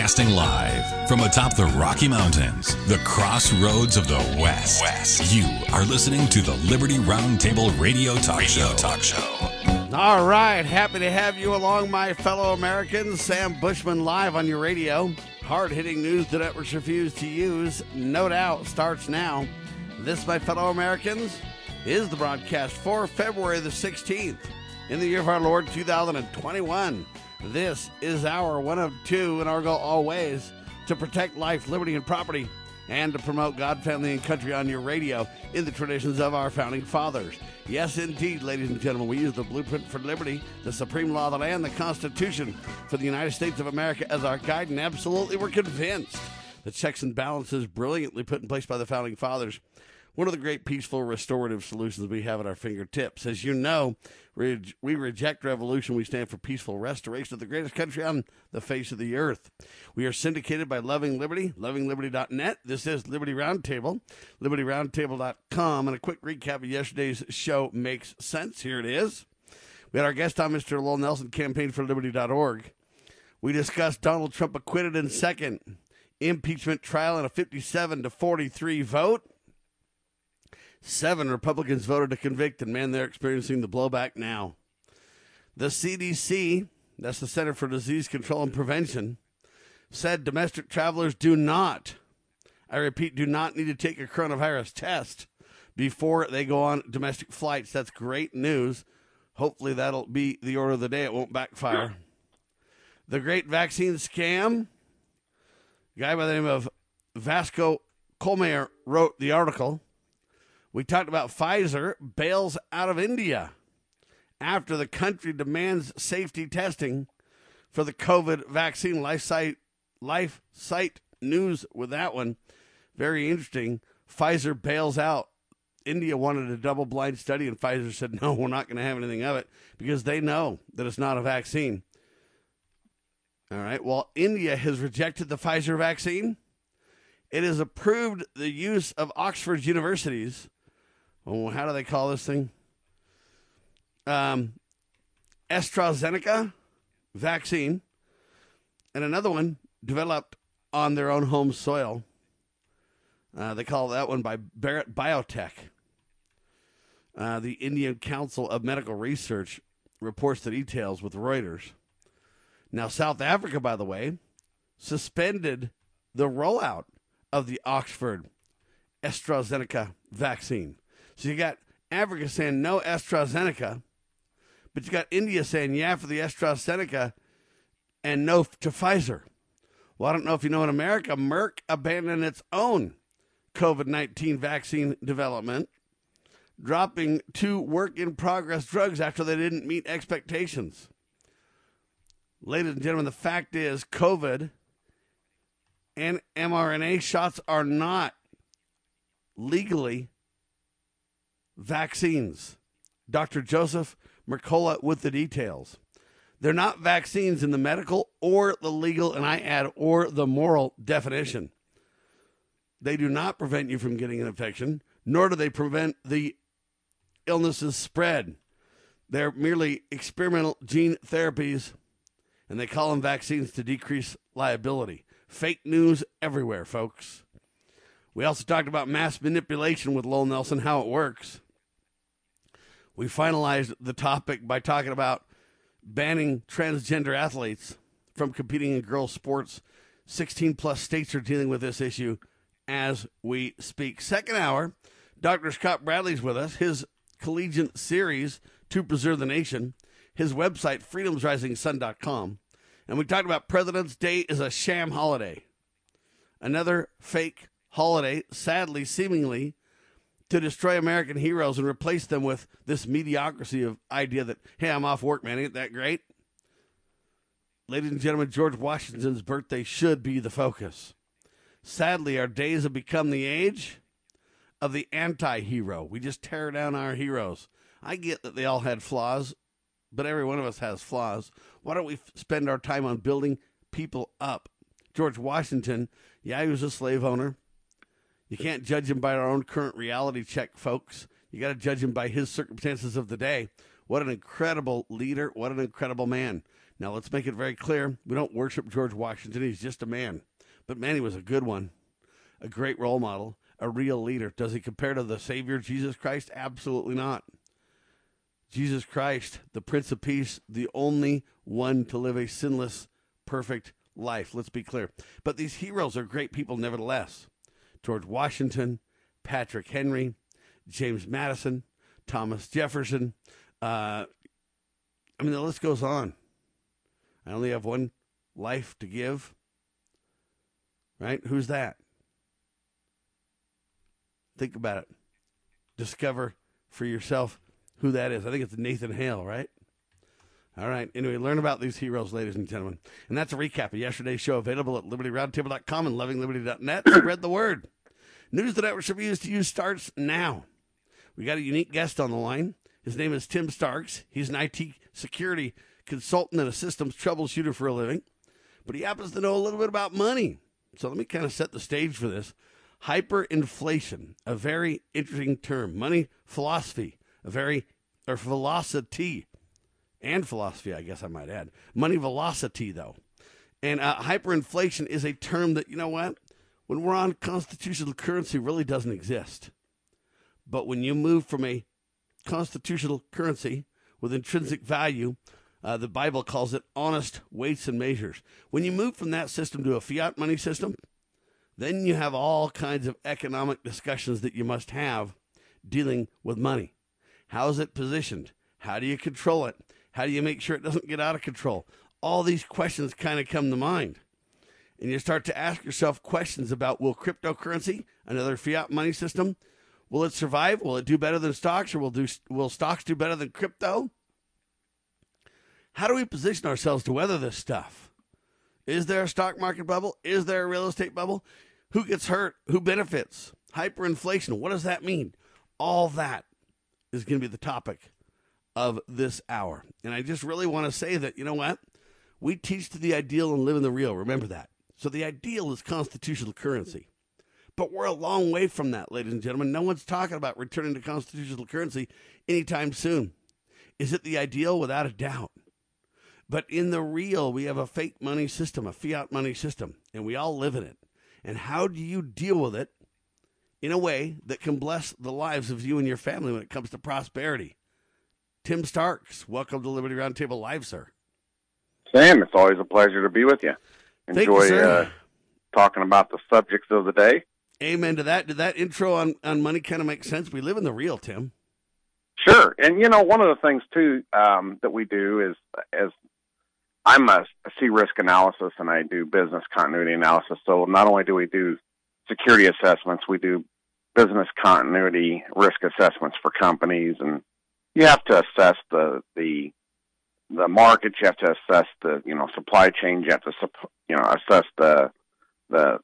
Broadcasting live from atop the Rocky Mountains, the crossroads of the West. You are listening to the Liberty Roundtable Radio Talk Show. All right, happy to have you along, my fellow Americans. Sam Bushman live on your radio. Hard-hitting news the networks refuse to use, no doubt, starts now. This, my fellow Americans, is the broadcast for February the 16th in the year of our Lord 2021. This is our one of two, and our goal always to protect life, liberty, and property, and to promote God, family, and country on your radio in the traditions of our founding fathers. Yes, indeed, ladies and gentlemen, we use the blueprint for liberty, the supreme law of the land, the Constitution for the United States of America as our guide, and absolutely we're convinced the checks and balances brilliantly put in place by the founding fathers, one of the great peaceful restorative solutions we have at our fingertips. As you know, we reject revolution. We stand for peaceful restoration of the greatest country on the face of the earth. We are syndicated by Loving Liberty, lovingliberty.net. This is Liberty Roundtable, libertyroundtable.com. And a quick recap of yesterday's show makes sense. Here it is. We had our guest on, Mr. Lowell Nelson, campaignforliberty.org. We discussed Donald Trump acquitted in second impeachment trial in a 57-43 vote. 7 Republicans voted to convict, and man, they're experiencing the blowback now. The CDC, that's the Center for Disease Control and Prevention, said domestic travelers do not, I repeat, do not need to take a coronavirus test before they go on domestic flights. That's great news. Hopefully that'll be the order of the day. It won't backfire. The great vaccine scam, a guy by the name of Vasco Colmeyer wrote the article. We talked about Pfizer bails out of India after the country demands safety testing for the COVID vaccine. Life site news with that one. Very interesting. Pfizer bails out. India wanted a double-blind study, and Pfizer said, no, we're not going to have anything of it because they know that it's not a vaccine. All right. Well, India has rejected the Pfizer vaccine. It has approved the use of Oxford University's, how do they call this thing? AstraZeneca vaccine, and another one developed on their own home soil. They call that one by Bharat Biotech. The Indian Council of Medical Research reports the details with Reuters. Now, South Africa, by the way, suspended the rollout of the Oxford AstraZeneca vaccine. So you got Africa saying no AstraZeneca, but you got India saying yeah for the AstraZeneca and no to Pfizer. Well, I don't know if you know, in America, Merck abandoned its own COVID-19 vaccine development, dropping 2 work-in-progress drugs after they didn't meet expectations. Ladies and gentlemen, the fact is COVID and mRNA shots are not legally vaccines. Dr. Joseph Mercola with the details. They're not vaccines in the medical or the legal, and I add, or the moral definition. They do not prevent you from getting an infection, nor do they prevent the illness's spread. They're merely experimental gene therapies, and they call them vaccines to decrease liability. Fake news everywhere, folks. We also talked about mass manipulation with Lowell Nelson, how it works. We finalized the topic by talking about banning transgender athletes from competing in girls' sports. 16-plus states are dealing with this issue as we speak. Second hour, Dr. Scott Bradley's with us. His collegiate series, To Preserve the Nation. His website, freedomsrisingsun.com. And we talked about President's Day is a sham holiday. Another fake holiday, sadly, seemingly, to destroy American heroes and replace them with this mediocrity of idea that, hey, I'm off work, man, ain't that great? Ladies and gentlemen, George Washington's birthday should be the focus. Sadly, our days have become the age of the anti-hero. We just tear down our heroes. I get that they all had flaws, but every one of us has flaws. Why don't we spend our time on building people up? George Washington, yeah, he was a slave owner. You can't judge him by our own current reality check, folks. You got to judge him by his circumstances of the day. What an incredible leader. What an incredible man. Now, let's make it very clear. We don't worship George Washington. He's just a man. But, man, he was a good one, a great role model, a real leader. Does he compare to the Savior, Jesus Christ? Absolutely not. Jesus Christ, the Prince of Peace, the only one to live a sinless, perfect life. Let's be clear. But these heroes are great people nevertheless. George Washington, Patrick Henry, James Madison, Thomas Jefferson. The list goes on. I only have one life to give. Right? Who's that? Think about it. Discover for yourself who that is. I think it's Nathan Hale, right? All right. Anyway, learn about these heroes, ladies and gentlemen. And that's a recap of yesterday's show, available at libertyroundtable.com and lovingliberty.net. Spread the word. News the network reviews to you starts now. We got a unique guest on the line. His name is Tim Starks. He's an IT security consultant and a systems troubleshooter for a living. But he happens to know a little bit about money. So let me kind of set the stage for this. Hyperinflation, a very interesting term. Money philosophy, velocity, and philosophy, I guess I might add. Money velocity, though. And hyperinflation is a term that, you know what? When we're on constitutional currency, really doesn't exist. But when you move from a constitutional currency with intrinsic value, the Bible calls it honest weights and measures. When you move from that system to a fiat money system, then you have all kinds of economic discussions that you must have dealing with money. How is it positioned? How do you control it? How do you make sure it doesn't get out of control? All these questions kind of come to mind. And you start to ask yourself questions about, will cryptocurrency, another fiat money system, will it survive? Will it do better than stocks, or will stocks do better than crypto? How do we position ourselves to weather this stuff? Is there a stock market bubble? Is there a real estate bubble? Who gets hurt? Who benefits? Hyperinflation, what does that mean? All that is going to be the topic of this hour. And I just really want to say that, you know what? We teach to the ideal and live in the real. Remember that. So the ideal is constitutional currency. But we're a long way from that, ladies and gentlemen. No one's talking about returning to constitutional currency anytime soon. Is it the ideal? Without a doubt. But in the real, we have a fake money system, a fiat money system, and we all live in it. And how do you deal with it in a way that can bless the lives of you and your family when it comes to prosperity? Tim Starks, welcome to Liberty Roundtable Live, sir. Sam, it's always a pleasure to be with you. Enjoy talking about the subjects of the day. Amen to that. Did that intro on money kind of make sense? We live in the real, Tim. Sure. And, one of the things, too, that we do is, as I'm a C-risk analysis and I do business continuity analysis. So not only do we do security assessments, we do business continuity risk assessments for companies. And you have to assess the market, you have to assess the, supply chain, you have to, assess the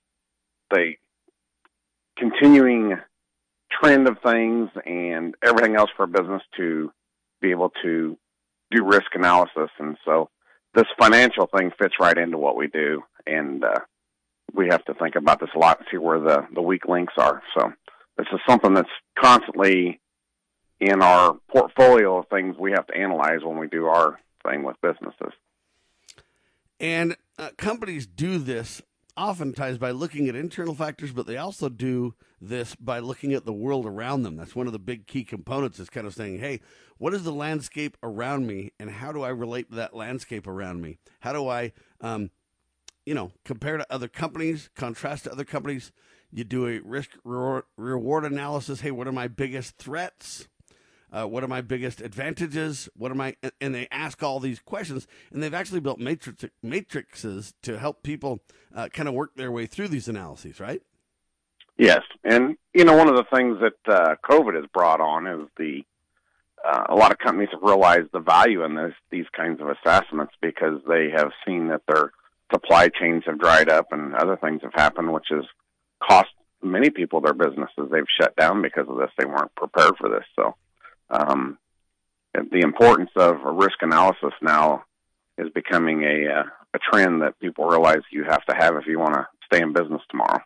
continuing trend of things and everything else for a business to be able to do risk analysis. And so this financial thing fits right into what we do. And we have to think about this a lot and see where the weak links are. So this is something that's constantly in our portfolio of things we have to analyze when we do our thing with businesses. And companies do this oftentimes by looking at internal factors, but they also do this by looking at the world around them. That's one of the big key components, is kind of saying, hey, what is the landscape around me, and how do I relate to that landscape around me? How do I, compare to other companies, contrast to other companies? You do a risk reward analysis. Hey, what are my biggest threats? What are my biggest advantages? And they ask all these questions, and they've actually built matrices to help people kind of work their way through these analyses, right? Yes. And, one of the things that COVID has brought on is a lot of companies have realized the value in these kinds of assessments, because they have seen that their supply chains have dried up and other things have happened, which has cost many people their businesses. They've shut down because of this. They weren't prepared for this. So the importance of a risk analysis now is becoming a trend that people realize you have to have if you want to stay in business tomorrow.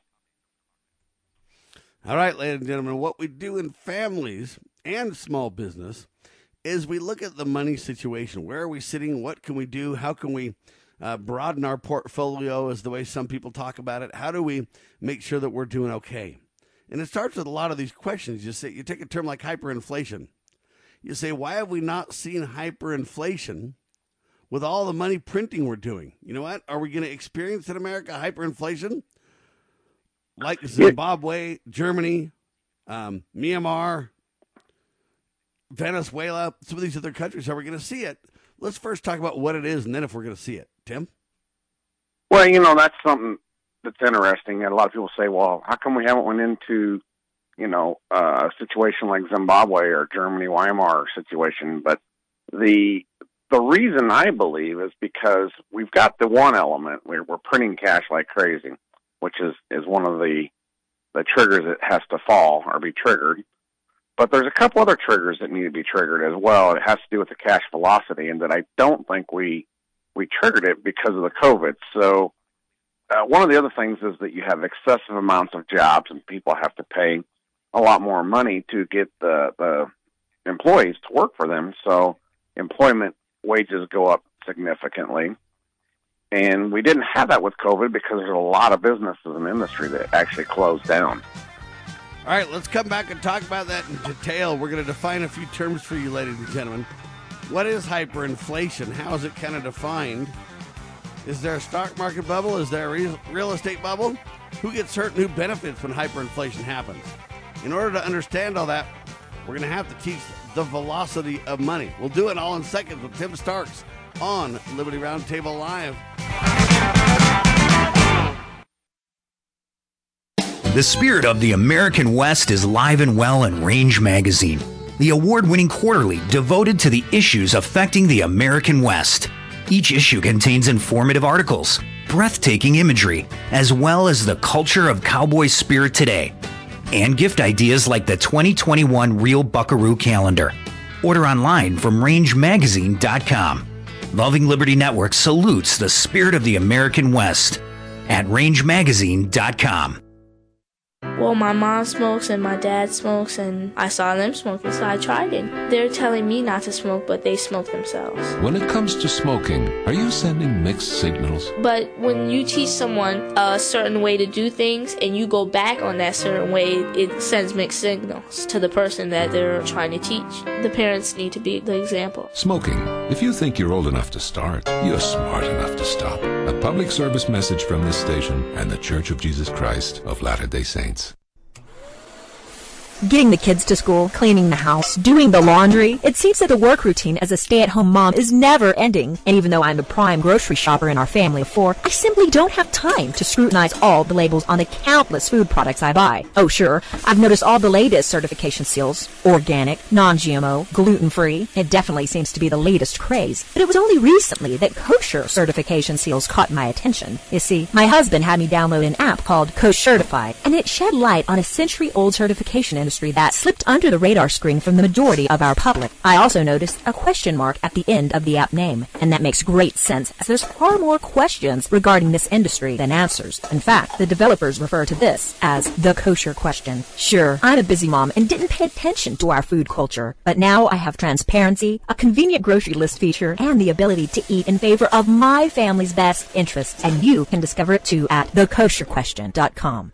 All right, ladies and gentlemen, what we do in families and small business as we look at the money situation, where are we sitting? What can we do? How can we broaden our portfolio, is the way some people talk about it? How do we make sure that we're doing okay? And it starts with a lot of these questions. You take a term like hyperinflation. You say, why have we not seen hyperinflation with all the money printing we're doing? You know what? Are we going to experience in America hyperinflation like Zimbabwe, Germany, Myanmar, Venezuela, some of these other countries? Are we going to see it? Let's first talk about what it is, and then if we're going to see it. Tim? Well, that's something that's interesting. And a lot of people say, well, how come we haven't went into, a situation like Zimbabwe or Germany, Weimar situation? But the reason, I believe, is because we've got the one element where we're printing cash like crazy, which is one of the triggers that has to fall or be triggered. But there's a couple other triggers that need to be triggered as well. It has to do with the cash velocity, and that I don't think we triggered it because of the COVID. So one of the other things is that you have excessive amounts of jobs, and people have to pay a lot more money to get the employees to work for them. So employment wages go up significantly. And we didn't have that with COVID because there's a lot of businesses in the industry that actually closed down. All right, let's come back and talk about that in detail. We're going to define a few terms for you, ladies and gentlemen. What is hyperinflation? How is it kind of defined? Is there a stock market bubble? Is there a real estate bubble? Who gets hurt and who benefits when hyperinflation happens? In order to understand all that, we're going to have to teach the velocity of money. We'll do it all in seconds with Tim Starks on Liberty Roundtable Live. The spirit of the American West is live and well in Range Magazine, the award-winning quarterly devoted to the issues affecting the American West. Each issue contains informative articles, breathtaking imagery, as well as the culture of cowboy spirit today, and gift ideas like the 2021 Real Buckaroo Calendar. Order online from rangemagazine.com. Loving Liberty Network salutes the spirit of the American West at rangemagazine.com. Well, my mom smokes and my dad smokes, and I saw them smoking, so I tried it. They're telling me not to smoke, but they smoke themselves. When it comes to smoking, are you sending mixed signals? But when you teach someone a certain way to do things and you go back on that certain way, it sends mixed signals to the person that they're trying to teach. The parents need to be the example. Smoking. If you think you're old enough to start, you're smart enough to stop. A public service message from this station and the Church of Jesus Christ of Latter-day Saints. Getting the kids to school, cleaning the house, doing the laundry. It seems that the work routine as a stay-at-home mom is never ending. And even though I'm the prime grocery shopper in our family of four, I simply don't have time to scrutinize all the labels on the countless food products I buy. Oh sure, I've noticed all the latest certification seals. Organic, non-GMO, gluten-free. It definitely seems to be the latest craze. But it was only recently that kosher certification seals caught my attention. You see, my husband had me download an app called Koshertify, and it shed light on a century-old certification industry that slipped under the radar screen from the majority of our public. I also noticed a question mark at the end of the app name, and that makes great sense as there's far more questions regarding this industry than answers. In fact, the developers refer to this as the kosher question. Sure, I'm a busy mom and didn't pay attention to our food culture, but now I have transparency, a convenient grocery list feature, and the ability to eat in favor of my family's best interests, and you can discover it too at thekosherquestion.com.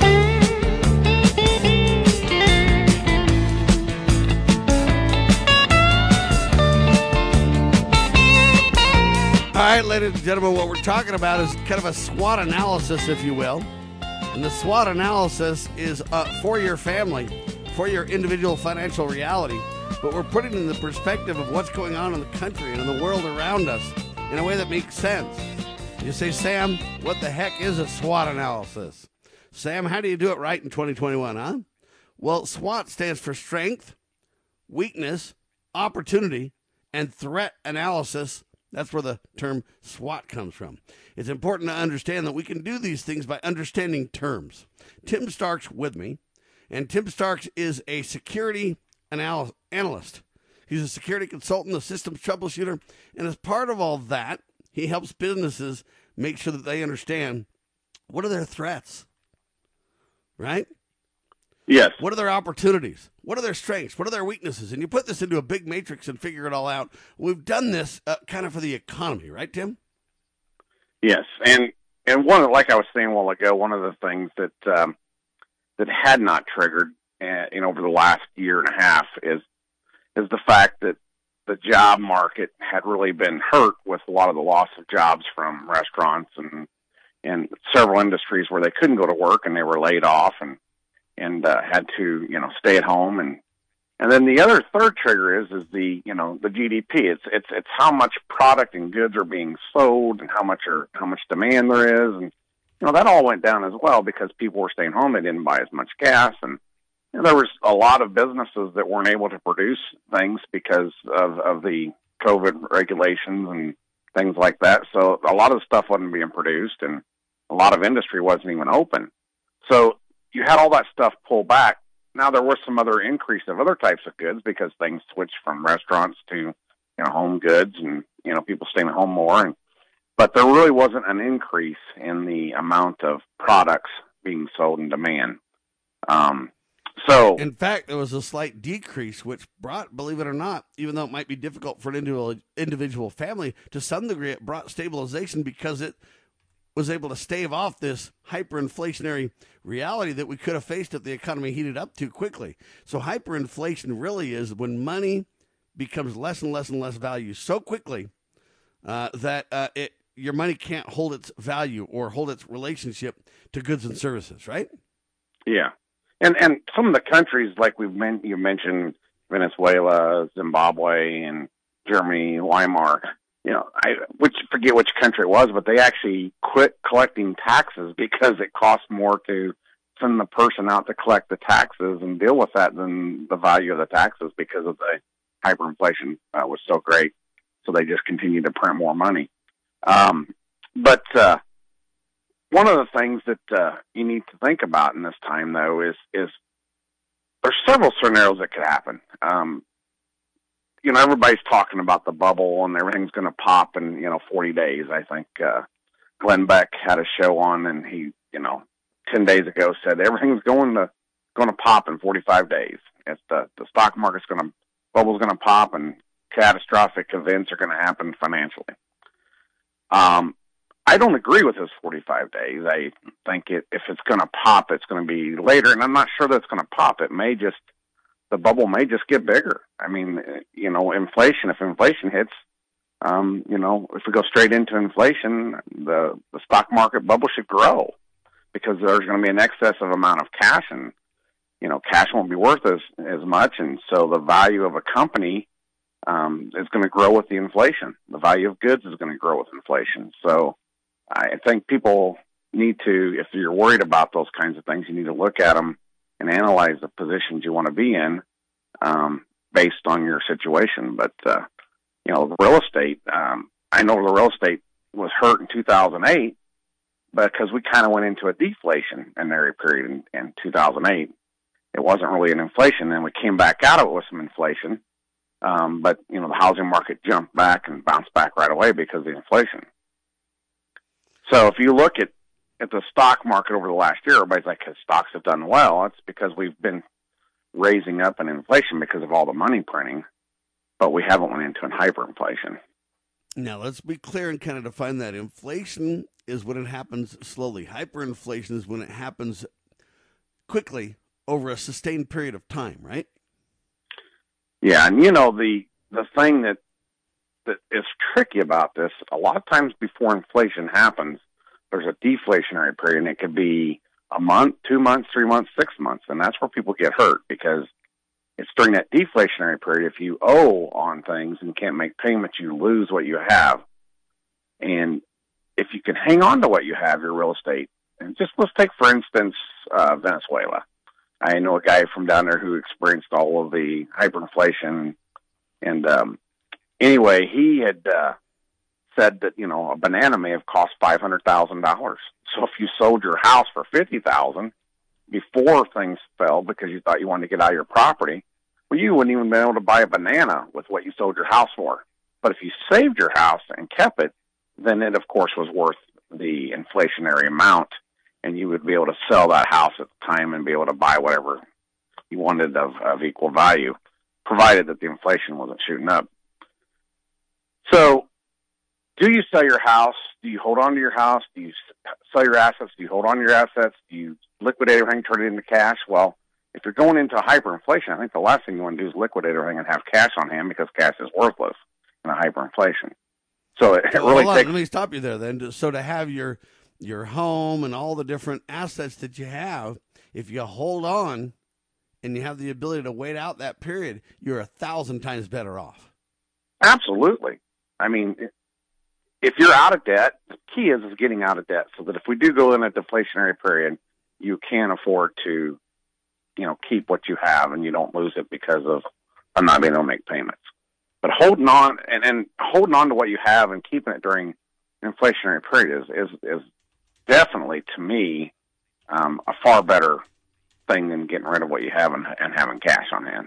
All right, ladies and gentlemen, what we're talking about is kind of a SWOT analysis, if you will. And the SWOT analysis is for your family, for your individual financial reality. But we're putting it in the perspective of what's going on in the country and in the world around us in a way that makes sense. You say, Sam, what the heck is a SWOT analysis? Sam, how do you do it right in 2021, huh? Well, SWOT stands for strength, weakness, opportunity, and threat analysis. That's where the term SWOT comes from. It's important to understand that we can do these things by understanding terms. Tim Starks with me, and Tim Starks is a security analyst. He's a security consultant, a systems troubleshooter, and as part of all that, he helps businesses make sure that they understand what are their threats, right? Yes. What are their opportunities? What are their strengths? What are their weaknesses? And you put this into a big matrix and figure it all out. We've done this kind of for the economy, right, Tim? Yes, and one, like I was saying a while ago, one of the things that that had not triggered, over the last year and a half is the fact that the job market had really been hurt with a lot of the loss of jobs from restaurants and several industries where they couldn't go to work and they were laid off and had to stay at home, and then the third trigger is the the GDP. It's how much product and goods are being sold and how much demand there is, and that all went down as well because people were staying home. They didn't buy as much gas, and there was a lot of businesses that weren't able to produce things because of the COVID regulations and things like that. So a lot of the stuff wasn't being produced, and a lot of industry wasn't even open. So you had all that stuff pull back. Now there was some other increase of other types of goods because things switched from restaurants to home goods and people staying at home more. But there really wasn't an increase in the amount of products being sold in demand. So, in fact, there was a slight decrease, which brought, believe it or not, even though it might be difficult for an individual family, to some degree it brought stabilization because it was able to stave off this hyperinflationary reality that we could have faced if the economy heated up too quickly. So hyperinflation really is when money becomes less and less and less value so quickly that your money can't hold its value or hold its relationship to goods and services, right? Yeah. And some of the countries, like you mentioned, Venezuela, Zimbabwe, and Germany, Weimar, forget which country it was, but they actually quit collecting taxes because it cost more to send the person out to collect the taxes and deal with that than the value of the taxes because of the hyperinflation was so great. So they just continued to print more money. But one of the things that you need to think about in this time, though, is there's several scenarios that could happen. Everybody's talking about the bubble and everything's going to pop in 40 days. I think Glenn Beck had a show on, and he 10 days ago said everything's going to pop in 45 days. It's the stock market's bubble's going to pop, and catastrophic events are going to happen financially. I don't agree with this 45 days. I think if it's going to pop, it's going to be later, and I'm not sure that it's going to pop. The bubble may just get bigger. I mean, inflation, if inflation hits, if we go straight into inflation, the stock market bubble should grow because there's going to be an excessive amount of cash, and, cash won't be worth as much. And so the value of a company is going to grow with the inflation. The value of goods is going to grow with inflation. So I think people need to, if you're worried about those kinds of things, you need to look at them and analyze the positions you want to be in based on your situation. But, real estate, I know the real estate was hurt in 2008 because we kind of went into a deflationary period in 2008. It wasn't really an inflation. Then we came back out of it with some inflation. But, the housing market jumped back and bounced back right away because of the inflation. So if you look at the stock market over the last year, everybody's like, stocks have done well. It's because we've been raising up in inflation because of all the money printing, but we haven't went into hyperinflation. Now, let's be clear and kind of define that. Inflation is when it happens slowly. Hyperinflation is when it happens quickly over a sustained period of time, right? Yeah, and the thing that is tricky about this, a lot of times before inflation happens, there's a deflationary period, and it could be a month, 2 months, 3 months, 6 months, and that's where people get hurt because it's during that deflationary period. If you owe on things and can't make payments, you lose what you have. And if you can hang on to what you have, your real estate, and let's take, for instance, Venezuela. I know a guy from down there who experienced all of the hyperinflation, and anyway, he had said that a banana may have cost $500,000. So if you sold your house for $50,000 before things fell because you thought you wanted to get out of your property, well, you wouldn't even be able to buy a banana with what you sold your house for. But if you saved your house and kept it, then it, of course, was worth the inflationary amount, and you would be able to sell that house at the time and be able to buy whatever he wanted of equal value, provided that the inflation wasn't shooting up. So, do you sell your house? Do you hold on to your house? Do you sell your assets? Do you hold on to your assets? Do you liquidate everything, turn it into cash? Well, if you're going into hyperinflation, I think the last thing you want to do is liquidate everything and have cash on hand, because cash is worthless in a hyperinflation. So it really takes... Let me stop you there then. So to have your home and all the different assets that you have, if you hold on and you have the ability to wait out that period, you're 1,000 times better off. Absolutely. I mean, if you're out of debt, the key is getting out of debt, so that if we do go in a deflationary period, you can afford to, keep what you have and you don't lose it because of not being able to make payments. But holding on and holding on to what you have and keeping it during an inflationary period is definitely, to me, a far better thing than getting rid of what you have and having cash on hand.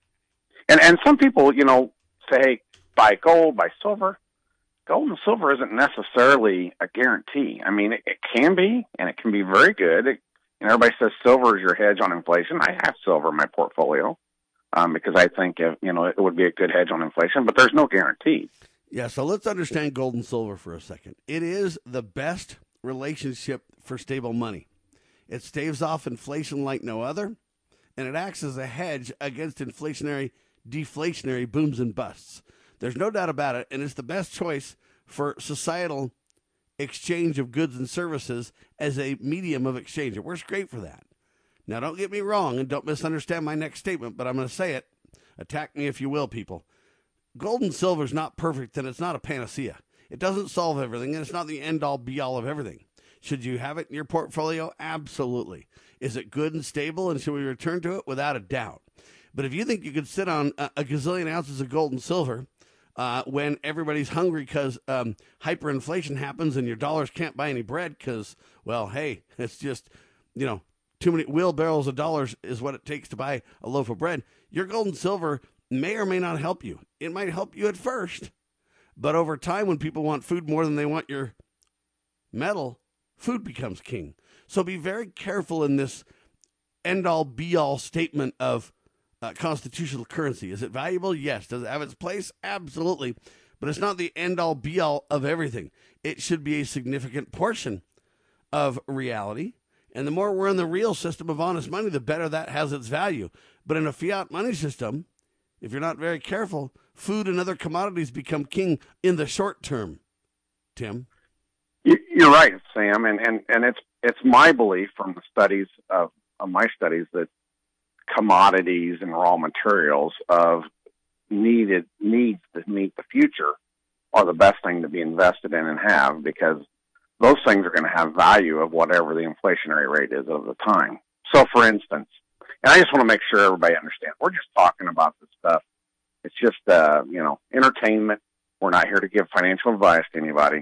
And some people, say, hey, buy gold, buy silver. Gold and silver isn't necessarily a guarantee. I mean, it can be, and it can be very good. Everybody says silver is your hedge on inflation. I have silver in my portfolio because I think, it would be a good hedge on inflation, but there's no guarantee. Yeah, so let's understand gold and silver for a second. It is the best relationship for stable money. It staves off inflation like no other, and it acts as a hedge against deflationary booms and busts. There's no doubt about it, and it's the best choice for societal exchange of goods and services as a medium of exchange. It works great for that. Now, don't get me wrong, and don't misunderstand my next statement, but I'm going to say it. Attack me if you will, people. Gold and silver is not perfect, and it's not a panacea. It doesn't solve everything, and it's not the end-all, be-all of everything. Should you have it in your portfolio? Absolutely. Is it good and stable, and should we return to it? Without a doubt. But if you think you could sit on a gazillion ounces of gold and silver when everybody's hungry because hyperinflation happens and your dollars can't buy any bread because, well, hey, it's just, too many wheelbarrows of dollars is what it takes to buy a loaf of bread, your gold and silver may or may not help you. It might help you at first, but over time, when people want food more than they want your metal, food becomes king. So be very careful in this end-all, be-all statement of constitutional currency. Is it valuable? Yes. Does it have its place? Absolutely. But it's not the end-all, be-all of everything. It should be a significant portion of reality. And the more we're in the real system of honest money, the better that has its value. But in a fiat money system, if you're not very careful, food and other commodities become king in the short term. Tim? You're right, Sam. And it's my belief from the studies of my studies that commodities and raw materials of needs to meet the future are the best thing to be invested in and have, because those things are going to have value of whatever the inflationary rate is of the time. So, for instance, and I just want to make sure everybody understands, we're just talking about this stuff. It's just, entertainment. We're not here to give financial advice to anybody.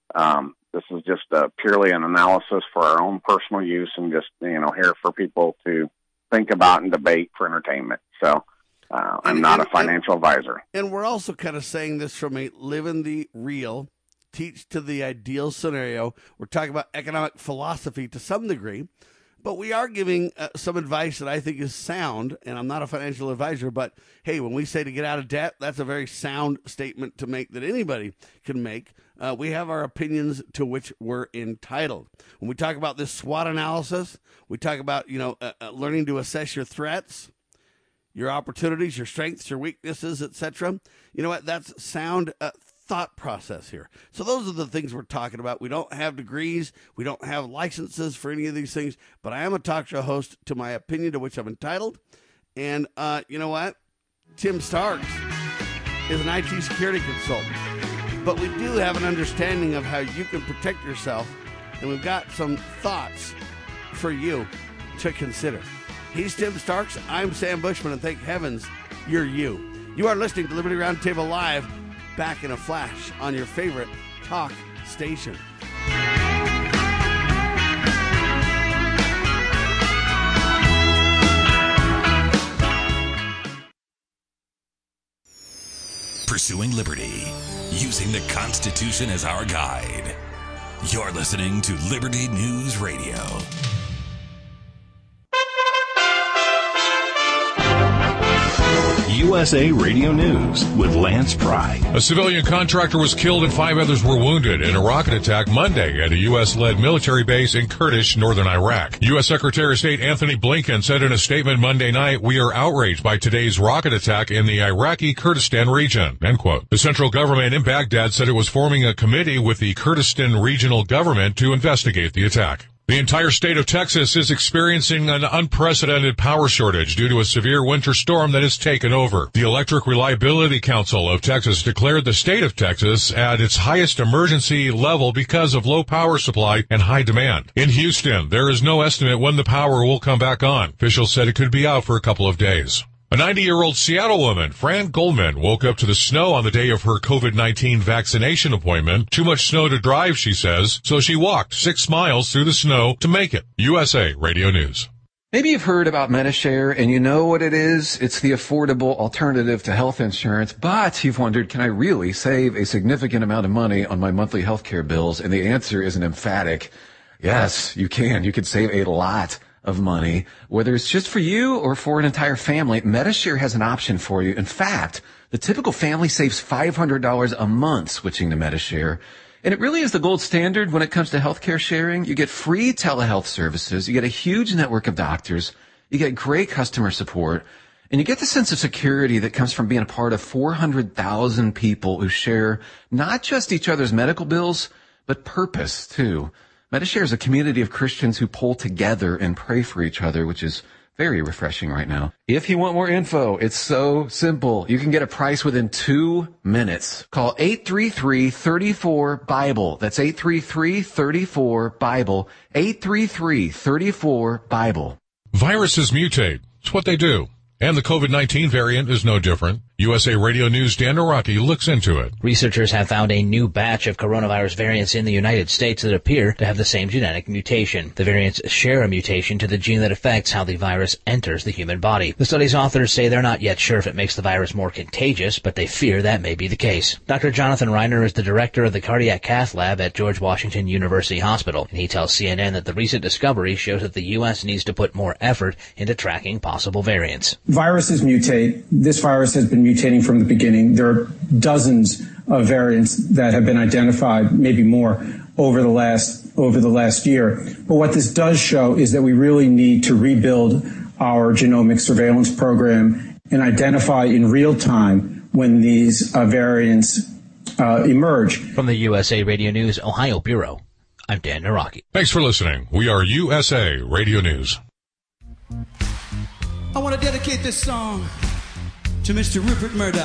This is just purely an analysis for our own personal use and just, here for people to think about and debate for entertainment. So I'm not a financial advisor. And we're also kind of saying this from a live in the real, teach to the ideal scenario. We're talking about economic philosophy to some degree, but we are giving some advice that I think is sound, and I'm not a financial advisor, but hey, when we say to get out of debt, that's a very sound statement to make that anybody can make. We have our opinions to which we're entitled. When we talk about this SWOT analysis, we talk about, learning to assess your threats, your opportunities, your strengths, your weaknesses, etc. You know what? That's sound thought process here. So those are the things we're talking about. We don't have degrees. We don't have licenses for any of these things, but I am a talk show host to my opinion to which I'm entitled. And you know what? Tim Starks is an IT security consultant, but we do have an understanding of how you can protect yourself, and we've got some thoughts for you to consider. He's Tim Starks. I'm Sam Bushman, and thank heavens you're you. You are listening to Liberty Roundtable Live, back in a flash on your favorite talk station. Pursuing liberty, using the Constitution as our guide. You're listening to Liberty News Radio. USA Radio News with Lance Pry. A civilian contractor was killed and 5 others were wounded in a rocket attack Monday at a U.S.-led military base in Kurdish, northern Iraq. U.S. Secretary of State Anthony Blinken said in a statement Monday night, "We are outraged by today's rocket attack in the Iraqi Kurdistan region," end quote. The central government in Baghdad said it was forming a committee with the Kurdistan regional government to investigate the attack. The entire state of Texas is experiencing an unprecedented power shortage due to a severe winter storm that has taken over. The Electric Reliability Council of Texas declared the state of Texas at its highest emergency level because of low power supply and high demand. In Houston, there is no estimate when the power will come back on. Officials said it could be out for a couple of days. A 90-year-old Seattle woman, Fran Goldman, woke up to the snow on the day of her COVID-19 vaccination appointment. Too much snow to drive, she says, so she walked 6 miles through the snow to make it. USA Radio News. Maybe you've heard about Medi-Share and you know what it is. It's the affordable alternative to health insurance, but you've wondered, can I really save a significant amount of money on my monthly health care bills? And the answer is an emphatic yes, you can. You can save a lot of money, whether it's just for you or for an entire family. Medi-Share has an option for you. In fact, the typical family saves $500 a month switching to Medi-Share. And it really is the gold standard when it comes to healthcare sharing. You get free telehealth services. You get a huge network of doctors. You get great customer support. And you get the sense of security that comes from being a part of 400,000 people who share not just each other's medical bills, but purpose too. Medi-Share is a community of Christians who pull together and pray for each other, which is very refreshing right now. If you want more info, it's so simple. You can get a price within 2 minutes. Call 833-34-BIBLE. That's 833-34-BIBLE. 833-34-BIBLE. Viruses mutate. It's what they do. And the COVID-19 variant is no different. USA Radio News' Dan Naraki looks into it. Researchers have found a new batch of coronavirus variants in the United States that appear to have the same genetic mutation. The variants share a mutation to the gene that affects how the virus enters the human body. The study's authors say they're not yet sure if it makes the virus more contagious, but they fear that may be the case. Dr. Jonathan Reiner is the director of the cardiac cath lab at George Washington University Hospital, and he tells CNN that the recent discovery shows that the U.S. needs to put more effort into tracking possible variants. Viruses mutate. This virus has been mutating from the beginning. There are dozens of variants that have been identified, maybe more, over the last year. But what this does show is that we really need to rebuild our genomic surveillance program and identify in real time when these variants emerge. From the USA Radio News Ohio Bureau, I'm Dan Naraki. Thanks for listening. We are USA Radio News. I want to dedicate this song to Mr. Rupert Murdoch.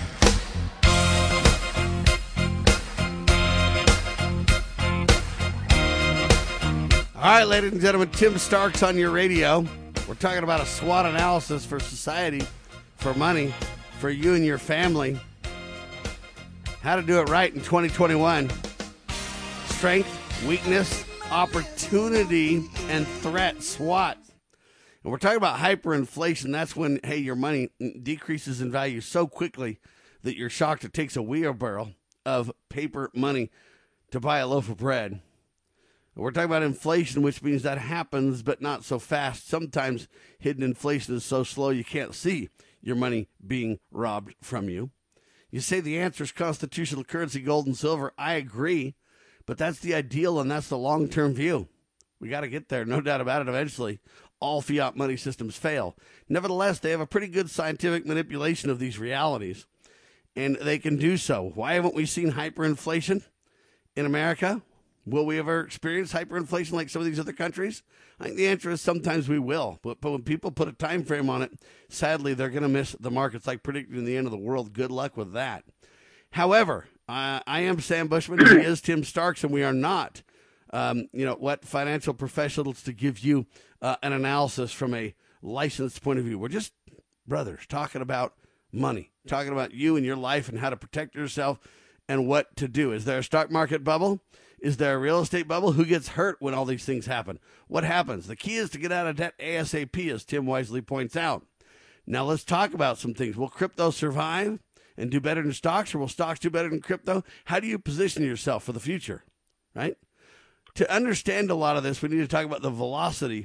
All right, ladies and gentlemen, Tim Starks on your radio. We're talking about a SWOT analysis for society, for money, for you and your family. How to do it right in 2021. Strength, weakness, opportunity, and threat, SWOT. And we're talking about hyperinflation. That's when, hey, your money decreases in value so quickly that you're shocked it takes a wheelbarrow of paper money to buy a loaf of bread. And we're talking about inflation, which means that happens, but not so fast. Sometimes hidden inflation is so slow you can't see your money being robbed from you. You say the answer is constitutional currency, gold and silver. I agree, but that's the ideal and that's the long-term view. We got to get there, no doubt about it, eventually. All fiat money systems fail. Nevertheless, they have a pretty good scientific manipulation of these realities, and they can do so. Why haven't we seen hyperinflation in America? Will we ever experience hyperinflation like some of these other countries? I think the answer is sometimes we will, but when people put a time frame on it, sadly, they're going to miss the markets like predicting the end of the world. Good luck with that. However, I am Sam Bushman, he is Tim Starks, and we are not financial professionals to give you an analysis from a licensed point of view. We're just brothers talking about money, talking about you and your life and how to protect yourself and what to do. Is there a stock market bubble? Is there a real estate bubble? Who gets hurt when all these things happen? What happens? The key is to get out of debt ASAP, as Tim wisely points out. Now let's talk about some things. Will crypto survive and do better than stocks, or will stocks do better than crypto? How do you position yourself for the future, right? To understand a lot of this, we need to talk about the velocity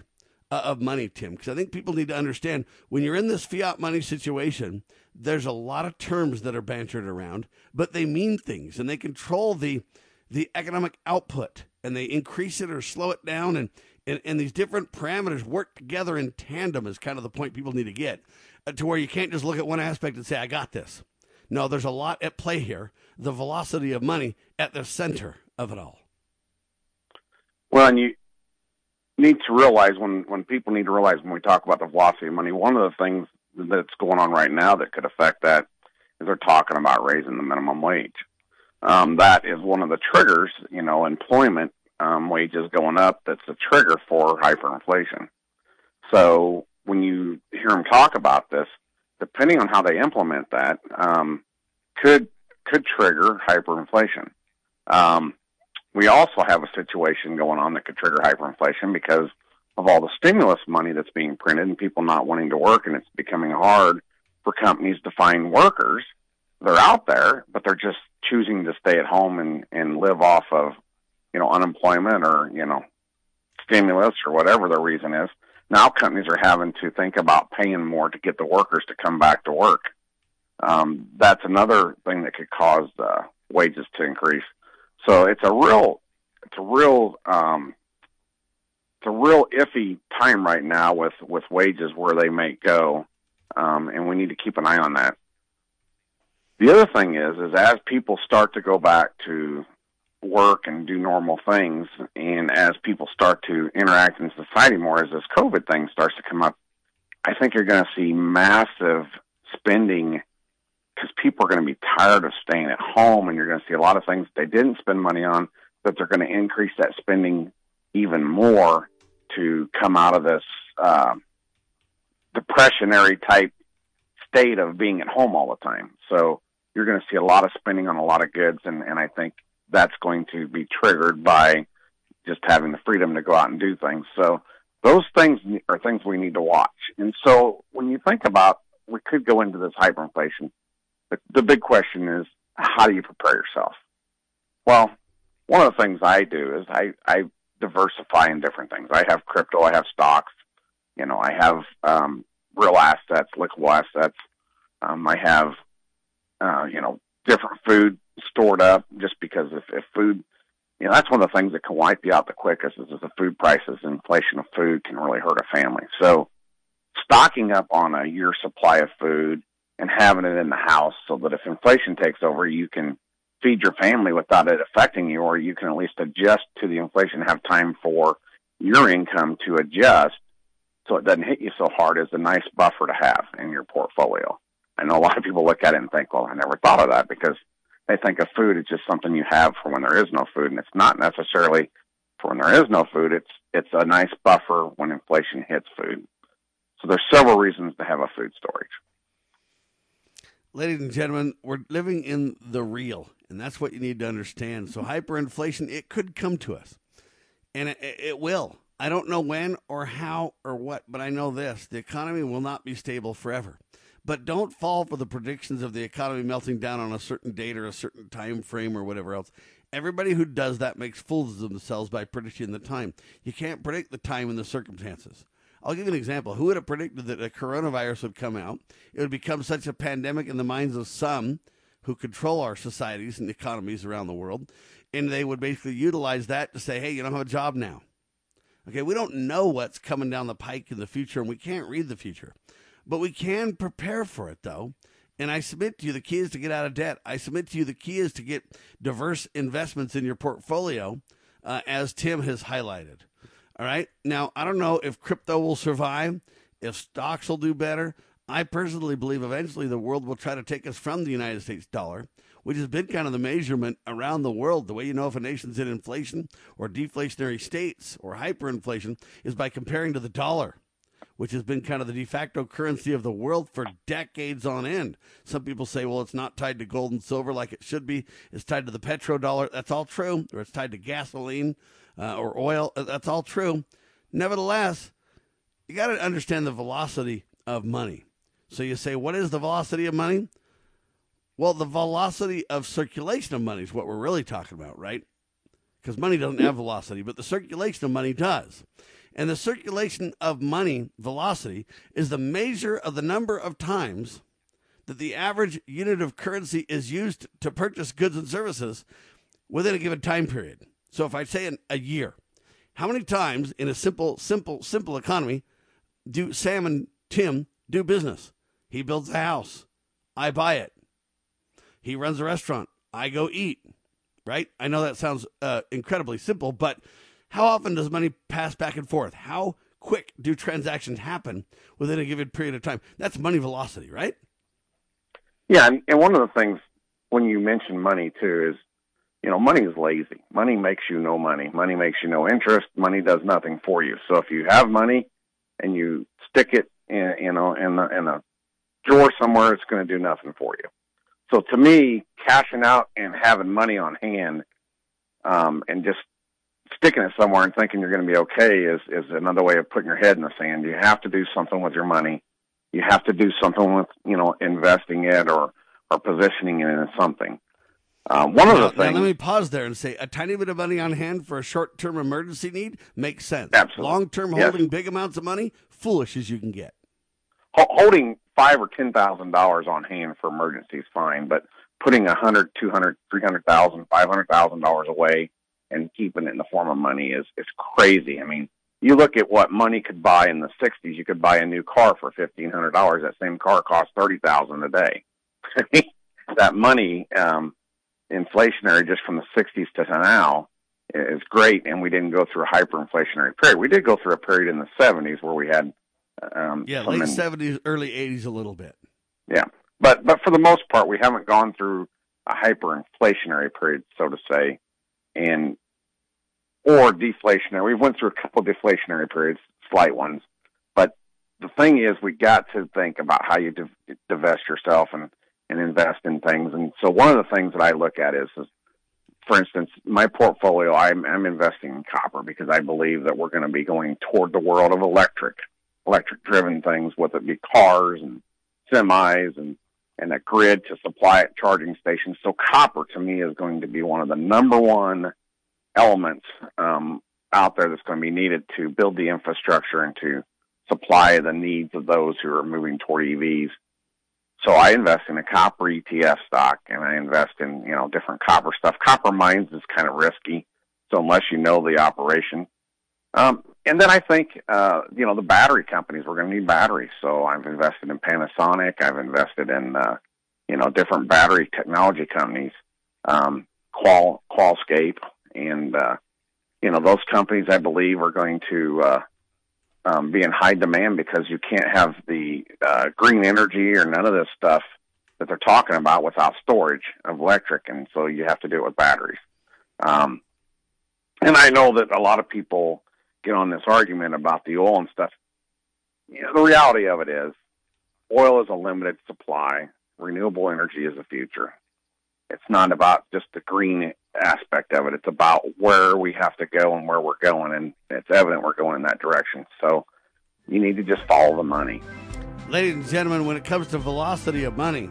of money, Tim, because I think people need to understand when you're in this fiat money situation, there's a lot of terms that are bantered around, but they mean things, and they control the economic output, and they increase it or slow it down, and these different parameters work together in tandem is kind of the point people need to get, to where you can't just look at one aspect and say, I got this. No, there's a lot at play here. The velocity of money at the center of it all. Well, and you need to realize when people need to realize when we talk about the velocity of money, one of the things that's going on right now that could affect that is they're talking about raising the minimum wage. That is one of the triggers, employment wages going up. That's a trigger for hyperinflation. So when you hear them talk about this, depending on how they implement that, could trigger hyperinflation. We also have a situation going on that could trigger hyperinflation because of all the stimulus money that's being printed and people not wanting to work, and it's becoming hard for companies to find workers. They're out there, but they're just choosing to stay at home and live off of, unemployment or, stimulus or whatever the reason is. Now companies are having to think about paying more to get the workers to come back to work. That's another thing that could cause wages to increase. So it's a real iffy time right now with wages where they may go, and we need to keep an eye on that. The other thing is as people start to go back to work and do normal things, and as people start to interact in society more, as this COVID thing starts to come up, I think you're going to see massive spending because people are going to be tired of staying at home, and you're going to see a lot of things they didn't spend money on, but they're going to increase that spending even more to come out of this depressionary type state of being at home all the time. So you're going to see a lot of spending on a lot of goods, and I think that's going to be triggered by just having the freedom to go out and do things. So those things are things we need to watch. And so when you think about, we could go into this hyperinflation, the big question is, how do you prepare yourself? Well, one of the things I do is I diversify in different things. I have crypto, I have stocks, I have real assets, liquid assets. I have, different food stored up, just because if food, that's one of the things that can wipe you out the quickest is the food prices. Inflation of food can really hurt a family. So stocking up on a year's supply of food and having it in the house so that if inflation takes over, you can feed your family without it affecting you, or you can at least adjust to the inflation, have time for your income to adjust so it doesn't hit you so hard, is a nice buffer to have in your portfolio. I know a lot of people look at it and think, well, I never thought of that, because they think of food as just something you have for when there is no food, and it's not necessarily for when there is no food. It's a nice buffer when inflation hits food. So there's several reasons to have a food storage. Ladies and gentlemen, we're living in the real, and that's what you need to understand. So hyperinflation, it could come to us, and it will. I don't know when or how or what, but I know this. The economy will not be stable forever. But don't fall for the predictions of the economy melting down on a certain date or a certain time frame or whatever else. Everybody who does that makes fools of themselves by predicting the time. You can't predict the time and the circumstances. I'll give you an example. Who would have predicted that a coronavirus would come out? It would become such a pandemic in the minds of some who control our societies and economies around the world, and they would basically utilize that to say, hey, you don't have a job now. Okay, we don't know what's coming down the pike in the future, and we can't read the future. But we can prepare for it, though. And I submit to you the key is to get out of debt. I submit to you the key is to get diverse investments in your portfolio, as Tim has highlighted. All right? Now, I don't know if crypto will survive, if stocks will do better. I personally believe eventually the world will try to take us from the United States dollar, which has been kind of the measurement around the world. The way you know if a nation's in inflation or deflationary states or hyperinflation is by comparing to the dollar, which has been kind of the de facto currency of the world for decades on end. Some people say, well, it's not tied to gold and silver like it should be. It's tied to the petrodollar. That's all true. Or it's tied to gasoline or oil. That's all true. Nevertheless, you got to understand the velocity of money. So you say, what is the velocity of money? Well, the velocity of circulation of money is what we're really talking about, right? Because money doesn't have velocity, but the circulation of money does. And the circulation of money velocity is the measure of the number of times that the average unit of currency is used to purchase goods and services within a given time period. So if I say in a year, how many times in a simple economy do Sam and Tim do business? He builds a house. I buy it. He runs a restaurant. I go eat. Right? I know that sounds incredibly simple, but how often does money pass back and forth? How quick do transactions happen within a given period of time? That's money velocity, right? Yeah, and one of the things when you mention money, too, is, money is lazy. Money makes you no money. Money makes you no interest. Money does nothing for you. So if you have money and you stick it in a drawer somewhere, it's going to do nothing for you. So to me, cashing out and having money on hand and just sticking it somewhere and thinking you're going to be okay is another way of putting your head in the sand. You have to do something with your money. You have to do something with, investing it or positioning it in something. One of the things. Let me pause there and say a tiny bit of money on hand for a short-term emergency need makes sense. Absolutely. Long-term holding big amounts of money, foolish as you can get. Holding $5,000 or $10,000 on hand for emergency is fine, but putting $100,000, $200,000, $300,000, $500,000 away and keeping it in the form of money is crazy. I mean, you look at what money could buy in the 60s. You could buy a new car for $1,500. That same car costs $30,000 a day. That money, inflationary just from the 60s to now, is great, and we didn't go through a hyperinflationary period. We did go through a period in the 70s where we had late 70s, early 80s a little bit. Yeah, but for the most part, we haven't gone through a hyperinflationary period, so to say, or deflationary. We went through a couple of deflationary periods, slight ones, but the thing is, we got to think about how you divest yourself and invest in things. And so one of the things that I look at is for instance, my portfolio, I'm investing in copper because I believe that we're going to be going toward the world of electric-driven things, whether it be cars and semis and a grid to supply it, charging stations. So copper, to me, is going to be one of the number one elements out there that's going to be needed to build the infrastructure and to supply the needs of those who are moving toward EVs. So I invest in a copper ETF stock, and I invest in, different copper stuff. Copper mines is kind of risky, so unless you know the operation. And then I think, the battery companies, we're going to need batteries. So I've invested in Panasonic. I've invested in, different battery technology companies, Qualscape. And, those companies, I believe, are going to be in high demand because you can't have the green energy or none of this stuff that they're talking about without storage of electric, and so you have to do it with batteries. And I know that a lot of people get on this argument about the oil and stuff. The reality of it is oil is a limited supply. Renewable energy is the future. It's not about just the green aspect of it. It's about where we have to go and where we're going, and it's evident we're going in that direction. So you need to just follow the money. Ladies and gentlemen, when it comes to velocity of money,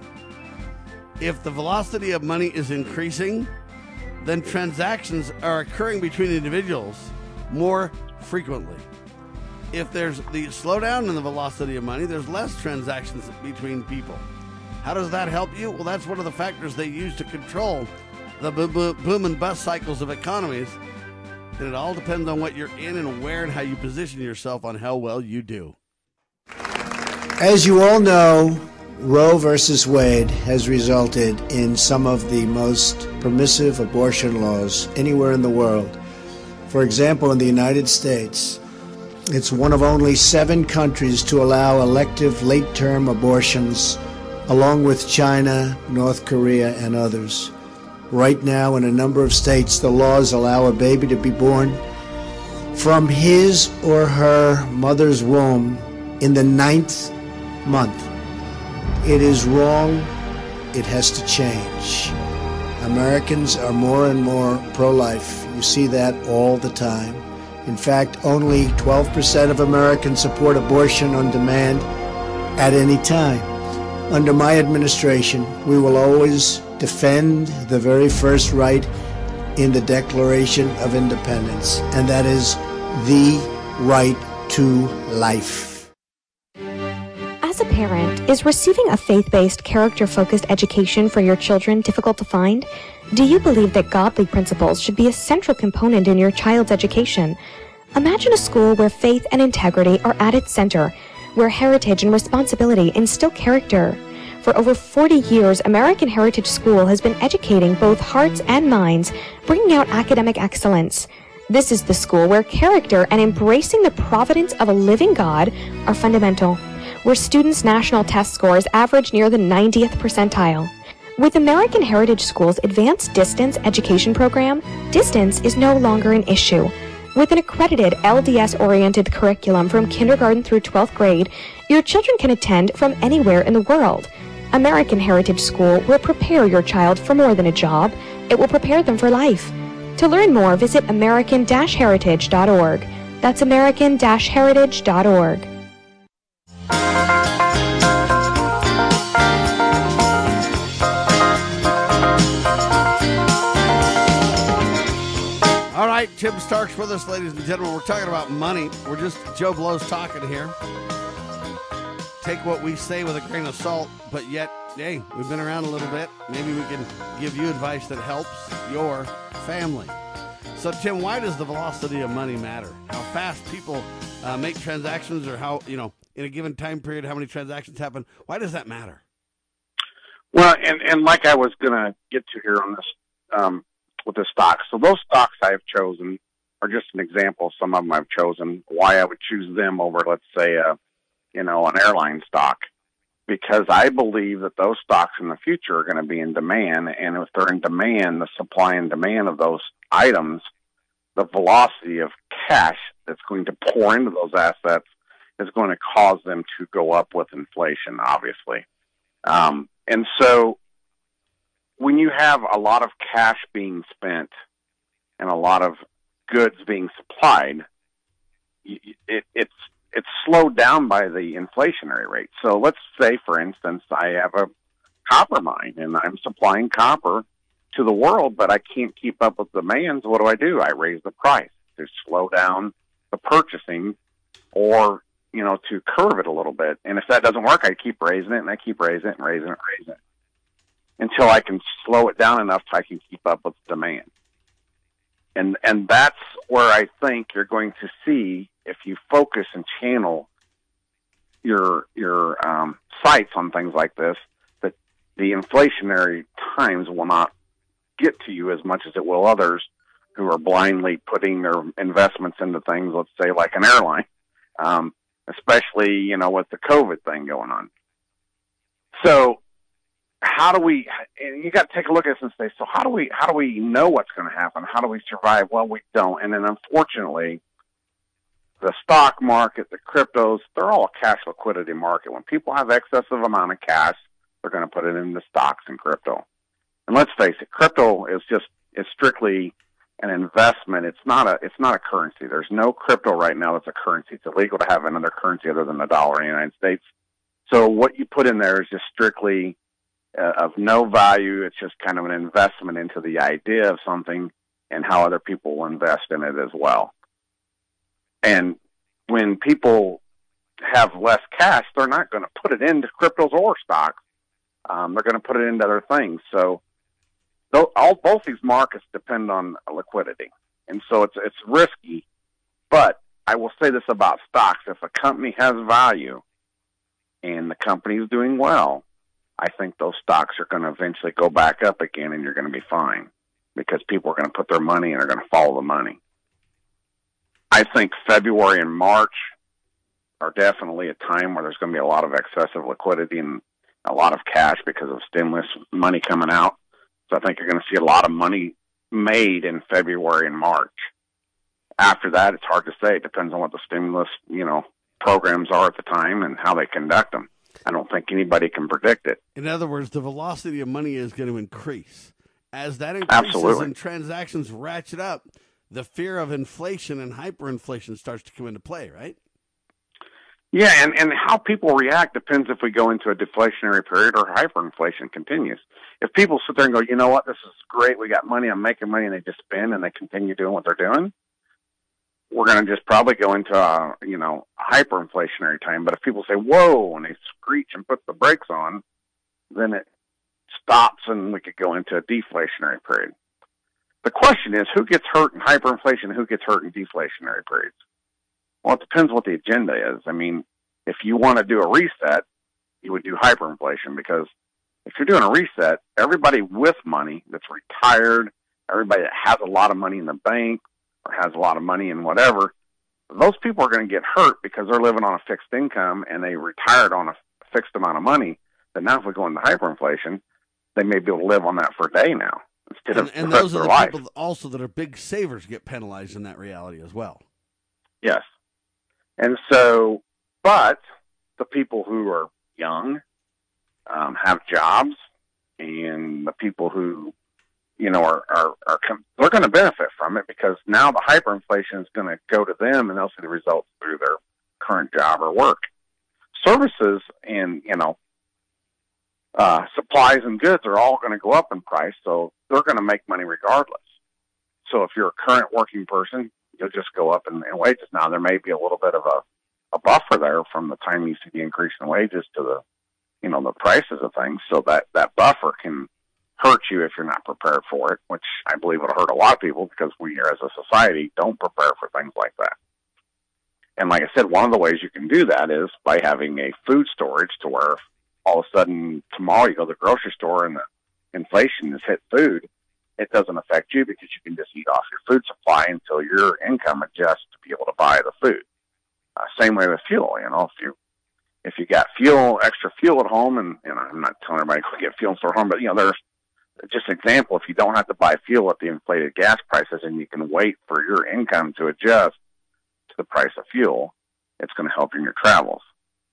if the velocity of money is increasing, then transactions are occurring between individuals more frequently. If there's the slowdown in the velocity of money, there's less transactions between people. How does that help you? Well, that's one of the factors they use to control the boom and bust cycles of economies. And it all depends on what you're in and where and how you position yourself on how well you do. As you all know, Roe versus Wade has resulted in some of the most permissive abortion laws anywhere in the world. For example, in the United States, it's one of only 7 countries to allow elective late-term abortions, along with China, North Korea, and others. Right now, in a number of states, the laws allow a baby to be born from his or her mother's womb in the 9th month. It is wrong. It has to change. Americans are more and more pro-life. You see that all the time. In fact, only 12% of Americans support abortion on demand at any time. Under my administration, we will always defend the very first right in the Declaration of Independence, and that is the right to life. As a parent, is receiving a faith-based, character-focused education for your children difficult to find? Do you believe that godly principles should be a central component in your child's education? Imagine a school where faith and integrity are at its center, where heritage and responsibility instill character. For over 40 years, American Heritage School has been educating both hearts and minds, bringing out academic excellence. This is the school where character and embracing the providence of a living God are fundamental, where students' national test scores average near the 90th percentile. With American Heritage School's advanced distance education program, distance is no longer an issue. With an accredited LDS-oriented curriculum from kindergarten through 12th grade, your children can attend from anywhere in the world. American Heritage School will prepare your child for more than a job. It will prepare them for life. To learn more, visit American-Heritage.org. That's American-Heritage.org. All right, Tim Stark's with us, ladies and gentlemen. We're talking about money. We're just Joe Blow's talking here. Take what we say with a grain of salt, but yet, hey, we've been around a little bit. Maybe we can give you advice that helps your family. So, Tim, why does the velocity of money matter? How fast people make transactions, or how, in a given time period, how many transactions happen? Why does that matter? Well, and like I was going to get to here on this, with the stocks. So those stocks I have chosen are just an example of some of them I've chosen, why I would choose them over, let's say, an airline stock, because I believe that those stocks in the future are going to be in demand. And if they're in demand, the supply and demand of those items, the velocity of cash that's going to pour into those assets is going to cause them to go up with inflation, obviously. And so when you have a lot of cash being spent and a lot of goods being supplied, it's slowed down by the inflationary rate. So let's say, for instance, I have a copper mine and I'm supplying copper to the world, but I can't keep up with demands. What do? I raise the price to slow down the purchasing, or, to curve it a little bit. And if that doesn't work, I keep raising it, and I keep raising it and raising it and raising it until I can slow it down enough so I can keep up with demand. And that's where I think you're going to see, if you focus and channel your sights on things like this, that the inflationary times will not get to you as much as it will others who are blindly putting their investments into things, let's say like an airline, especially, with the COVID thing going on. So how do we, and you got to take a look at this and say, so how do we know what's going to happen? How do we survive? Well, we don't. And then unfortunately, the stock market, the cryptos, they're all a cash liquidity market. When people have excessive amount of cash, they're going to put it into stocks and crypto. And let's face it, crypto is strictly an investment. It's not a currency. There's no crypto right now that's a currency. It's illegal to have another currency other than the dollar in the United States. So what you put in there is just strictly of no value. It's just kind of an investment into the idea of something and how other people will invest in it as well. And when people have less cash, they're not going to put it into cryptos or stocks. They're going to put it into other things. So both these markets depend on liquidity. And so it's risky. But I will say this about stocks. If a company has value and the company is doing well, I think those stocks are going to eventually go back up again, and you're going to be fine because people are going to put their money and are going to follow the money. I think February and March are definitely a time where there's going to be a lot of excessive liquidity and a lot of cash because of stimulus money coming out. So I think you're going to see a lot of money made in February and March. After that, it's hard to say. It depends on what the stimulus, programs are at the time and how they conduct them. I don't think anybody can predict it. In other words, the velocity of money is going to increase. As that increases Absolutely. And transactions ratchet up, the fear of inflation and hyperinflation starts to come into play, right? Yeah, and how people react depends if we go into a deflationary period or hyperinflation continues. If people sit there and go, you know what, this is great, we got money, I'm making money, and they just spend and they continue doing what they're doing, we're going to just probably go into a hyperinflationary time. But if people say, whoa, and they screech and put the brakes on, then it stops and we could go into a deflationary period. The question is, who gets hurt in hyperinflation and who gets hurt in deflationary periods? Well, it depends what the agenda is. I mean, if you want to do a reset, you would do hyperinflation, because if you're doing a reset, everybody with money that's retired, everybody that has a lot of money in the bank or has a lot of money in whatever, those people are going to get hurt because they're living on a fixed income and they retired on a fixed amount of money. But now if we go into hyperinflation, they may be able to live on that for a day now instead of and the rest those of are their the life. people also that are big savers get penalized in that reality as well. Yes. And so, but the people who are young, have jobs, and the people who, they're going to benefit from it, because now the hyperinflation is going to go to them and they'll see the results through their current job or work. Services and, supplies and goods are all going to go up in price, so they're going to make money regardless. So if you're a current working person, you'll just go up in wages. Now, there may be a little bit of a buffer there from the time you see the increase in wages to the prices of things, so that buffer can hurt you if you're not prepared for it, which I believe will hurt a lot of people, because we as a society don't prepare for things like that. And like I said, one of the ways you can do that is by having a food storage, to where all of a sudden tomorrow you go to the grocery store and the inflation has hit food, it doesn't affect you, because you can just eat off your food supply until your income adjusts to be able to buy the food. Same way with fuel. If you got extra fuel at home, and I'm not telling everybody to get fuel in store at home, but there's just an example. If you don't have to buy fuel at the inflated gas prices, and you can wait for your income to adjust to the price of fuel, it's going to help in your travels.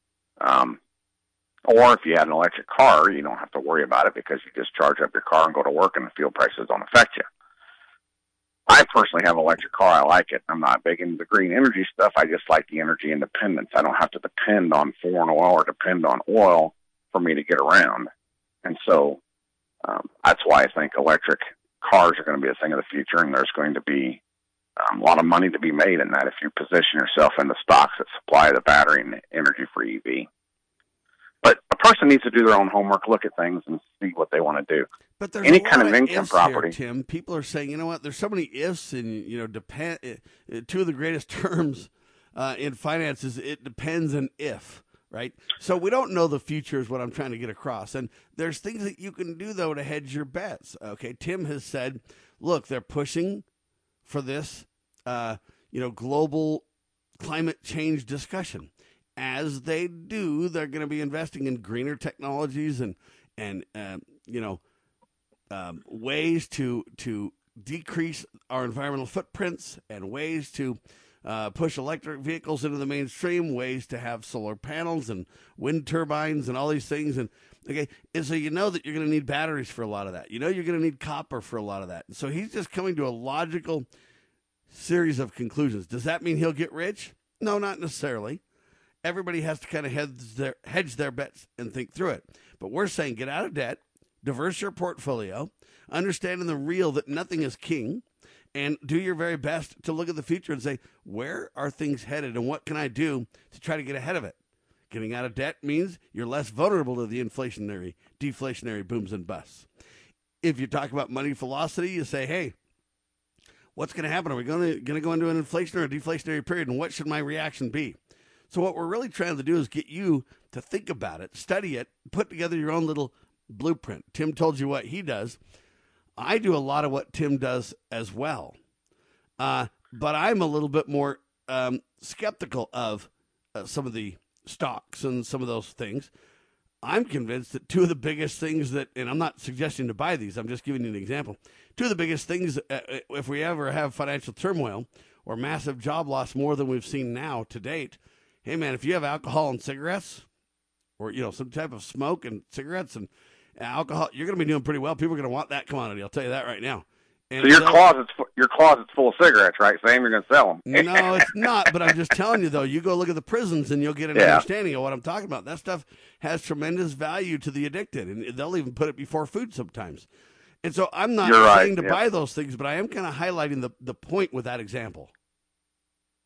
Or if you had an electric car, you don't have to worry about it, because you just charge up your car and go to work, and the fuel prices don't affect you. I personally have an electric car. I like it. I'm not big into the green energy stuff. I just like the energy independence. I don't have to depend on foreign oil or depend on oil for me to get around. And so that's why I think electric cars are going to be a thing of the future, and there's going to be a lot of money to be made in that if you position yourself in the stocks that supply the battery and the energy for EV. But a person needs to do their own homework, look at things, and see what they want to do. But there's any a lot kind of income ifs property. Here, Tim, people are saying, you know what? There's so many ifs, and depend. Two of the greatest terms in finance is it depends and if, right? So we don't know the future is what I'm trying to get across. And there's things that you can do though to hedge your bets. Okay, Tim has said, look, they're pushing for this, global climate change discussion. As they do, they're going to be investing in greener technologies and ways to decrease our environmental footprints, and ways to push electric vehicles into the mainstream, ways to have solar panels and wind turbines and all these things. And so that you're going to need batteries for a lot of that. You're going to need copper for a lot of that. And so he's just coming to a logical series of conclusions. Does that mean he'll get rich? No, not necessarily. Everybody has to kind of hedge their bets and think through it. But we're saying get out of debt, diverse your portfolio, understanding the real that nothing is king, and do your very best to look at the future and say, where are things headed and what can I do to try to get ahead of it? Getting out of debt means you're less vulnerable to the deflationary booms and busts. If you talk about money velocity, you say, hey, what's going to happen? Are we going to go into an inflation or a deflationary period, and what should my reaction be? So what we're really trying to do is get you to think about it, study it, put together your own little blueprint. Tim told you what he does. I do a lot of what Tim does as well. But I'm a little bit more skeptical of some of the stocks and some of those things. I'm convinced that two of the biggest things and I'm not suggesting to buy these, I'm just giving you an example. Two of the biggest things, if we ever have financial turmoil or massive job loss, more than we've seen now to date, hey, man, if you have alcohol and cigarettes or, some type of smoke and cigarettes and alcohol, you're going to be doing pretty well. People are going to want that commodity. I'll tell you that right now. And so your closet's full of cigarettes, right? Sam, you're going to sell them. No, it's not. But I'm just telling you, though, you go look at the prisons and you'll get an understanding of what I'm talking about. That stuff has tremendous value to the addicted, and they'll even put it before food sometimes. And so I'm not saying to buy those things, but I am kind of highlighting the point with that example.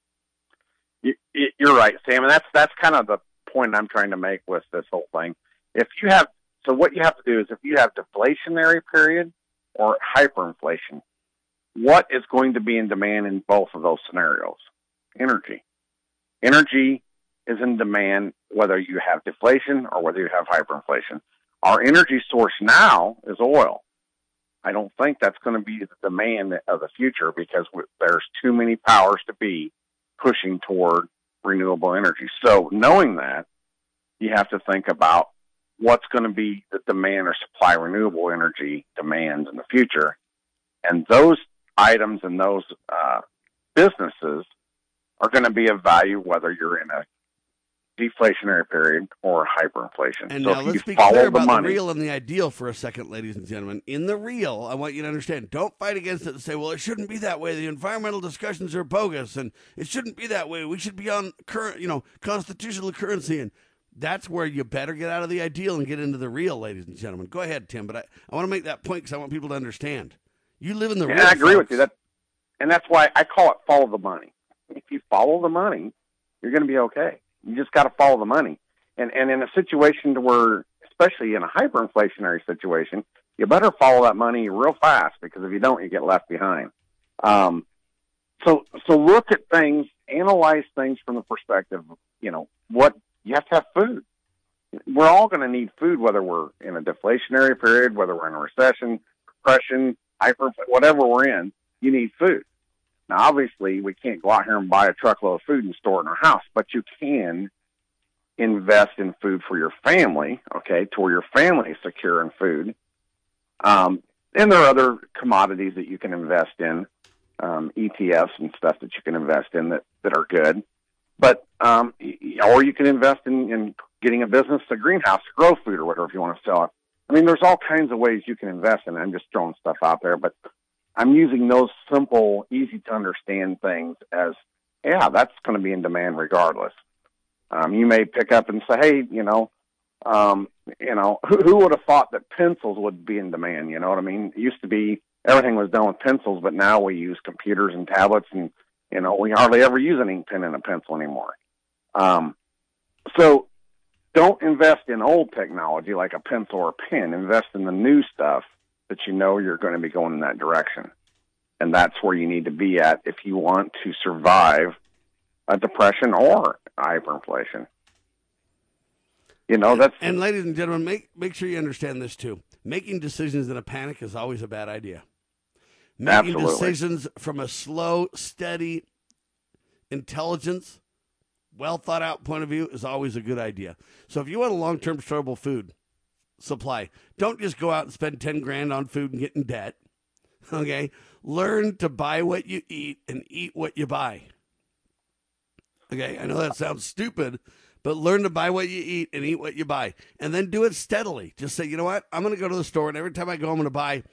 You're right, Sam, and that's kind of the point I'm trying to make with this whole thing. What you have to do is if you have deflationary period or hyperinflation, what is going to be in demand in both of those scenarios? Energy. Energy is in demand whether you have deflation or whether you have hyperinflation. Our energy source now is oil. I don't think that's going to be the demand of the future because there's too many powers to be pushing toward renewable energy. So knowing that, you have to think about what's going to be the demand or supply renewable energy demands in the future. And those items and those businesses are going to be of value whether you're in a deflationary period or hyperinflation. And so now let's be clear about the real and the ideal for a second, ladies and gentlemen. In the real, I want you to understand, don't fight against it and say, well, it shouldn't be that way. The environmental discussions are bogus, and it shouldn't be that way. We should be on constitutional currency. And that's where you better get out of the ideal and get into the real, ladies and gentlemen. Go ahead, Tim, but I want to make that point because I want people to understand. You live in the real. I agree with you. And that's why I call it follow the money. If you follow the money, you're going to be okay. You just got to follow the money. And in a situation to where, especially in a hyperinflationary situation, you better follow that money real fast because if you don't, you get left behind. So look at things, analyze things from the perspective, what you have to have food. We're all going to need food, whether we're in a deflationary period, whether we're in a recession, depression, whatever we're in, you need food. Now, obviously, we can't go out here and buy a truckload of food and store it in our house, but you can invest in food for your family, okay, to where your family is secure in food. And there are other commodities that you can invest in, ETFs and stuff that you can invest in that are good. But or you can invest in getting a business, a greenhouse, to grow food or whatever if you want to sell it. I mean, there's all kinds of ways you can invest in it. I'm just throwing stuff out there, but I'm using those simple, easy to understand things as, that's going to be in demand regardless. You may pick up and say, hey, who would have thought that pencils would be in demand? You know what I mean? It used to be everything was done with pencils, but now we use computers and tablets, and we hardly ever use an ink pen and a pencil anymore. So don't invest in old technology like a pencil or a pen. Invest in the new stuff that you're going to be going in that direction. And that's where you need to be at if you want to survive a depression or hyperinflation. And ladies and gentlemen, make sure you understand this too. Making decisions in a panic is always a bad idea. Making decisions from a slow, steady, intelligence, well thought out point of view is always a good idea. So if you want a long-term storable food supply, don't just go out and spend $10,000 on food and get in debt. Okay? Learn to buy what you eat and eat what you buy. Okay? I know that sounds stupid, but learn to buy what you eat and eat what you buy. And then do it steadily. Just say, you know what? I'm going to go to the store, and every time I go, I'm going to buy,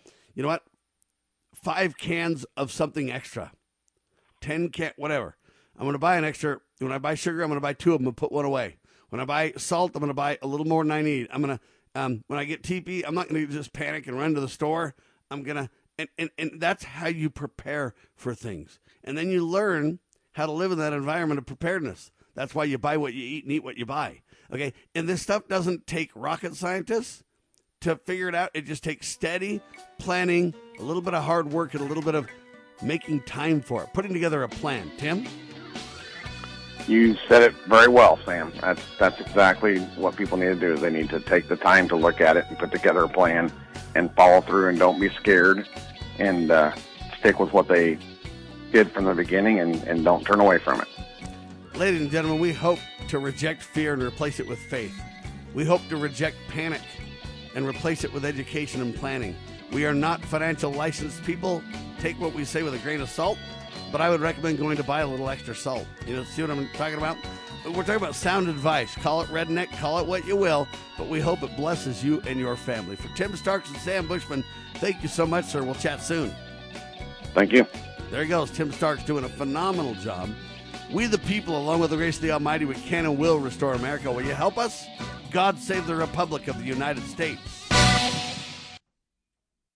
5 cans of something extra. 10 whatever. I'm going to buy an extra. When I buy sugar, I'm going to buy 2 of them and put 1 away. When I buy salt, I'm going to buy a little more than I need. I'm going to, when I get TP, I'm not going to just panic and run to the store. I'm going to, and that's how you prepare for things. And then you learn how to live in that environment of preparedness. That's why you buy what you eat and eat what you buy. Okay. And this stuff doesn't take rocket scientists to figure it out. It just takes steady planning, a little bit of hard work, and a little bit of making time for it, putting together a plan. Tim? You said it very well, Sam. That's exactly what people need to do. Is they need to take the time to look at it and put together a plan and follow through, and don't be scared, and stick with what they did from the beginning, and don't turn away from it. Ladies and gentlemen, we hope to reject fear and replace it with faith. We hope to reject panic and replace it with education and planning. We are not financial licensed people. Take what we say with a grain of salt, but I would recommend going to buy a little extra salt. See what I'm talking about? We're talking about sound advice. Call it redneck, call it what you will, but we hope it blesses you and your family. For Tim Starks and Sam Bushman, thank you so much, sir. We'll chat soon. Thank you. There he goes. Tim Starks doing a phenomenal job. We the people, along with the grace of the Almighty, we can and will restore America. Will you help us? God save the Republic of the United States.